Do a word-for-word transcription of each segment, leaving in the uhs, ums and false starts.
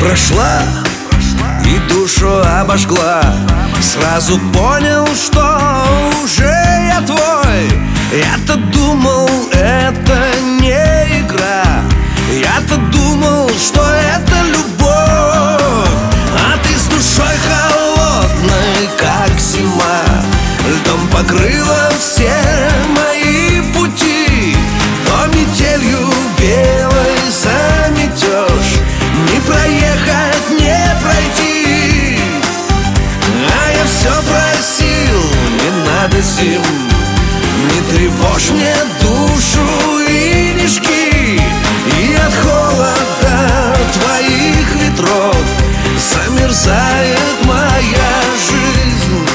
прошла и душу обожгла. Сразу понял, что уже я твой. Я-то думал, это не игра. Я-то думал, что это любовь. А ты с душой холодной, как зима. Льдом покрыла все мои пути. То метелью белой заметешь, не проехать, не пройти. А я все просил, не надо зим, не тревожь мне душу и не жги. И от холода твоих ветров замерзает моя жизнь.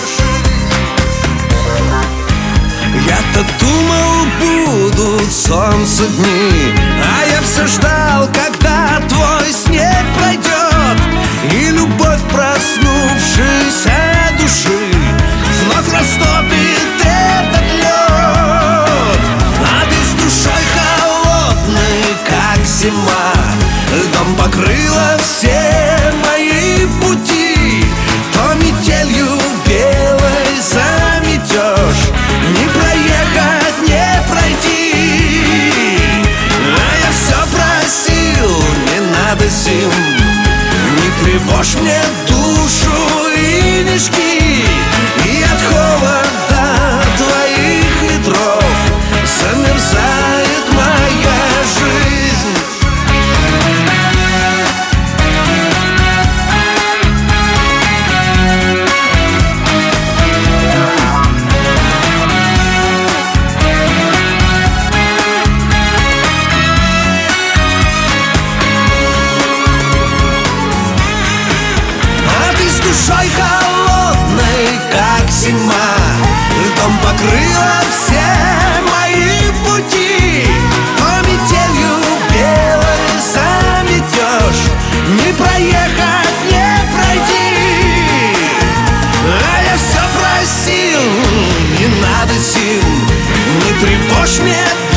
Я-то думал, будут солнце дни, а я все ждал, когда твой снег пройдет, и любовь проснувшейся души вновь растопит этот лед. А ты с душой холодной, как зима, льдом покрыла все мои пути. То метелью белой заметешь, не проехать, не пройти. А я все просил, не надо зим, не тревожь мне душу и не жги. И от холода твоих ветров замерзает моя жизнь. Душой холодной, как зима, льдом покрыла все мои пути. То метелью белой заметешь, не проехать, не пройти. А я все просил, не надо зим, не тревожь мне